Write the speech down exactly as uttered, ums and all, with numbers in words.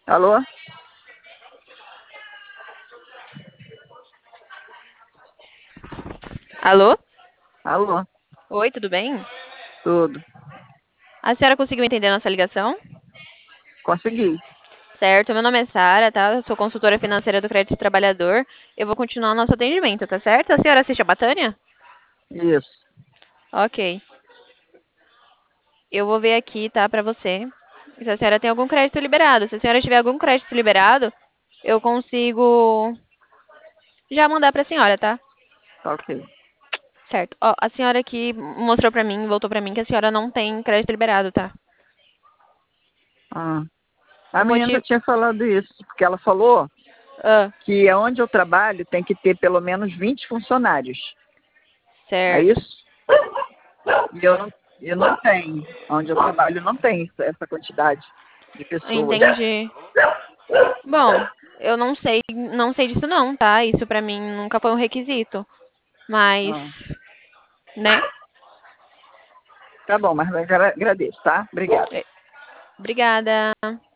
Alô? Alô? Alô? Oi, tudo bem? Tudo. A senhora conseguiu entender a nossa ligação? Consegui. Certo, meu nome é Sara, tá? Eu sou consultora financeira do Crédito Trabalhador. Eu vou continuar o nosso atendimento, tá certo? A senhora assiste a Batânia? Isso. Ok. Eu vou ver aqui, tá, pra você. Se a senhora tem algum crédito liberado. Se a senhora tiver algum crédito liberado, eu consigo já mandar pra senhora, tá? Ok. Certo. Ó, a senhora aqui mostrou pra mim, voltou pra mim que a senhora não tem crédito liberado, tá? Ah. O A menina já motivo. tinha falado isso, porque ela falou Ah, que onde eu trabalho tem que ter pelo menos vinte funcionários. É certo. isso? E eu não, eu não tenho. Onde eu trabalho não tem essa quantidade de pessoas. Entendi. Bom, eu não sei, não sei disso não, tá? Isso pra mim nunca foi um requisito. Mas, Ah. né? Tá bom, mas eu agra- agradeço, tá? Obrigada. É, obrigada.